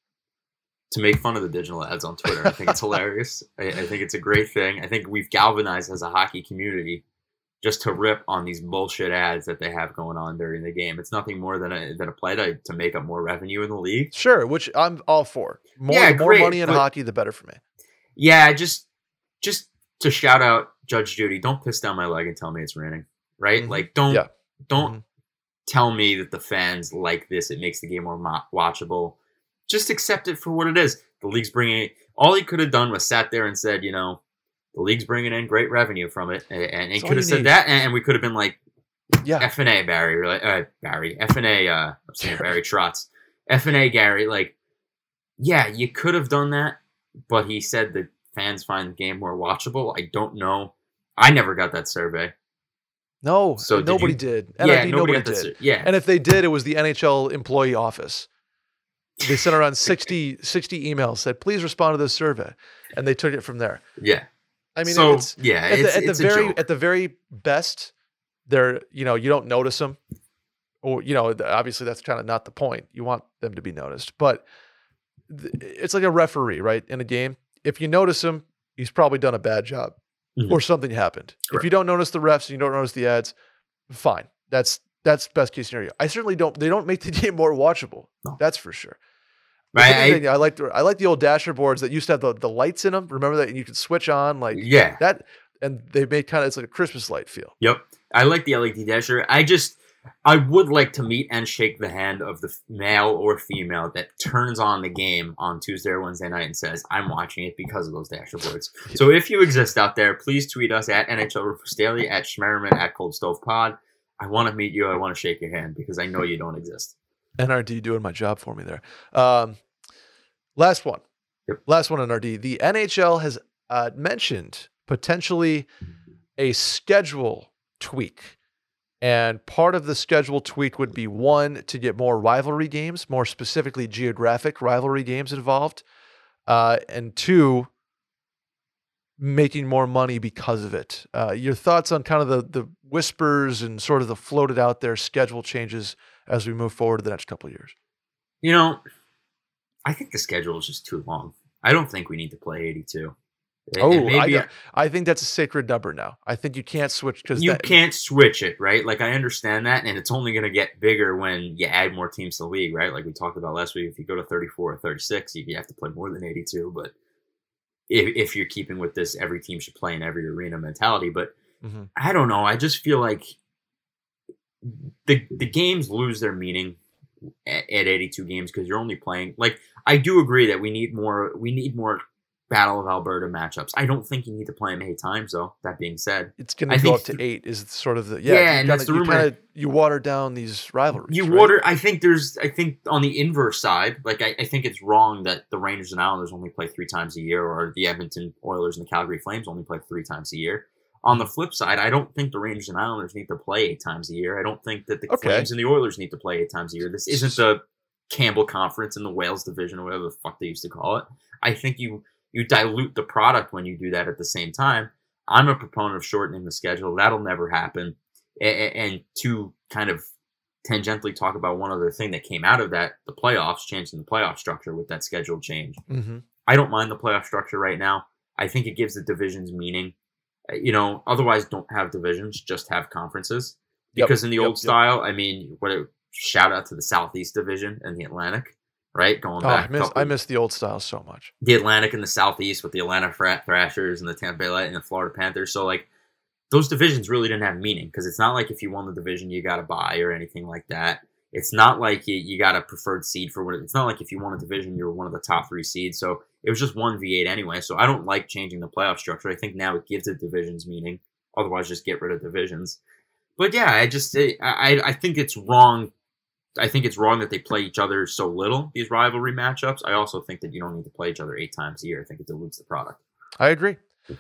to make fun of the digital ads on Twitter. I think it's hilarious. I think it's a great thing. I think we've galvanized as a hockey community just to rip on these bullshit ads that they have going on during the game. It's nothing more than a play to make up more revenue in the league. Sure, which I'm all for. The more great, money in hockey, the better for me. Yeah, just to shout out Judge Judy, don't piss down my leg and tell me it's raining, right? Mhm. Like, don't Mhm. tell me that the fans like this. It makes the game more watchable. Just accept it for what it is. The league's bringing it. All he could have done was sat there and said, the league's bringing in great revenue from it. And he That's all could have you said need. that, and we could have been like, Yeah. F&A, Barry. Or like, Barry. F&A, I'm saying Barry Trotz. F&A, Gary. Like, yeah, you could have done that, but he said that fans find the game more watchable. I don't know. I never got that survey. No, So did nobody you? did. Yeah, NRD, nobody got did. that. Yeah. And if they did, it was the NHL employee office. They sent around 60 emails, said, please respond to this survey. And they took it from there. Yeah. I mean, So, it's yeah, at a joke. the very best, they're, you don't notice them. Or, obviously that's kind of not the point. You want them to be noticed. But it's like a referee, right? In a game. If you notice him, he's probably done a bad job. Mhm. Or something happened. Correct. If you don't notice the refs and you don't notice the ads, fine. That's best case scenario. I certainly they don't make the game more watchable. No. That's for sure. Right, I like the old dasher boards that used to have the lights in them. Remember that? And you could switch on yeah. that, and they made it's like a Christmas light feel. Yep. I like the LED dasher. I would like to meet and shake the hand of the male or female that turns on the game on Tuesday or Wednesday night and says, I'm watching it because of those dasher boards. So if you exist out there, please tweet us at NHL Rufus Daily, at Schmerman, at Cold Stove Pod. I want to meet you. I want to shake your hand because I know you don't exist. NRD doing my job for me there. Last one. Yep. Last one, NRD. The NHL has mentioned potentially a schedule tweak. And part of the schedule tweak would be, one, to get more rivalry games, more specifically geographic rivalry games involved. And two, making more money because of it. Your thoughts on kind of the whispers and sort of the floated out there schedule changes as we move forward to the next couple of years? I think the schedule is just too long. I don't think we need to play 82. I think that's a sacred number now. I think you can't switch because you can't switch it, right? Like, I understand that, and it's only going to get bigger when you add more teams to the league, right? Like we talked about last week, if you go to 34 or 36, you have to play more than 82. But if you're keeping with this, every team should play in every arena mentality. But I don't know. I just feel like the games lose their meaning at 82 games because you're only playing. Like, I do agree that we need more Battle of Alberta matchups. I don't think you need to play them 8 times, though. That being said, it's going to go up to 8. Is sort of the and that's the rumor. You water down these rivalries. I think on the inverse side, like I think it's wrong that the Rangers and Islanders only play 3 times a year, or the Edmonton Oilers and the Calgary Flames only play 3 times a year. On the flip side, I don't think the Rangers and Islanders need to play 8 times a year. I don't think that the Flames and the Oilers need to play 8 times a year. This isn't the Campbell Conference in the Wales Division or whatever the fuck they used to call it. I think you dilute the product when you do that at the same time. I'm a proponent of shortening the schedule. That'll never happen. And to kind of tangentially talk about one other thing that came out of that, the playoffs, changing the playoff structure with that schedule change. Mm-hmm. I don't mind the playoff structure right now. I think it gives the divisions meaning. Otherwise don't have divisions, just have conferences. Because in the old style, I mean, shout out to the Southeast Division and the Atlantic. Right, going back. I miss the old style so much. The Atlantic and the Southeast with the Atlanta Thrashers and the Tampa Bay Lightning and the Florida Panthers. So, like, those divisions really didn't have meaning because it's not like if you won the division you got to buy or anything like that. It's not like you got a preferred seed for what. It's not like if you won a division you were one of the top 3 seeds. So it was just 1v8 anyway. So I don't like changing the playoff structure. I think now it gives the divisions meaning. Otherwise, just get rid of divisions. But yeah, I think it's wrong. I think it's wrong that they play each other so little, these rivalry matchups. I also think that you don't need to play each other 8 times a year. I think it dilutes the product. I agree.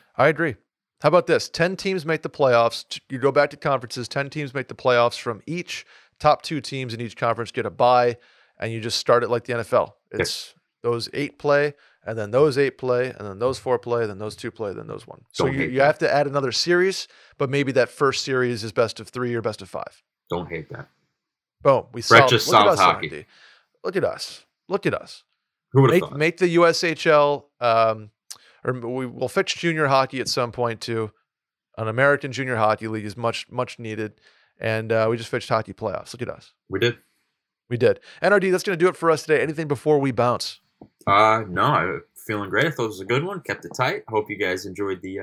How about this? 10 teams make the playoffs. You go back to conferences, 10 teams make the playoffs from each. Top 2 teams in each conference get a bye, and you just start it like the NFL. It's those 8 play, and then those 8 play, and then those 4 play, then those 2 play, then those 1. So Don't hate you that. have to add another series, but maybe that first series is best of 3 or best of 5. Don't hate that. Boom. We Brett solved. just Look at solved us, hockey. NRD. Look at us. Look at us. Who would have thought? Make the USHL, or we'll fix junior hockey at some point too. An American Junior Hockey League is much needed, and we just fixed hockey playoffs. Look at us. We did. We did. NRD, that's going to do it for us today. Anything before we bounce? No, I'm feeling great. I thought it was a good one. Kept it tight. Hope you guys enjoyed the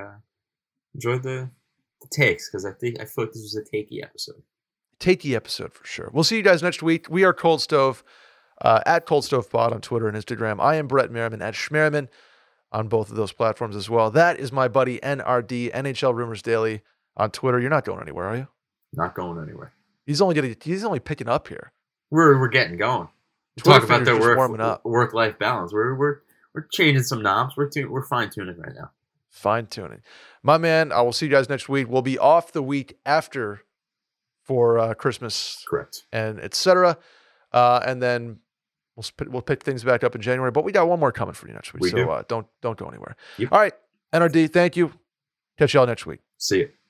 takes, because I feel like this was a takey episode. Takey episode for sure. We'll see you guys next week. We are Cold Stove, at Cold Stove Pod on Twitter and Instagram. I am Brett Merriman at Schmerriman on both of those platforms as well. That is my buddy NRD, NHL Rumors Daily on Twitter. You're not going anywhere, are you? Not going anywhere. He's only picking up here. We're getting going. Twitter Talk about fingers their work-life balance. We're changing some knobs. We're fine-tuning right now. Fine-tuning. My man, I will see you guys next week. We'll be off the week after for Christmas. Correct. And et cetera. And then we'll pick things back up in January. But we got one more coming for you next week. We do. Don't go anywhere. Yep. All right. NRD, thank you. Catch y'all next week. See you.